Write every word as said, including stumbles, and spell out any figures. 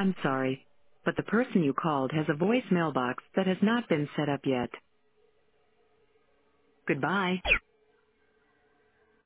I'm sorry, but the person you called has a voice mailbox that has not been set up yet. Goodbye.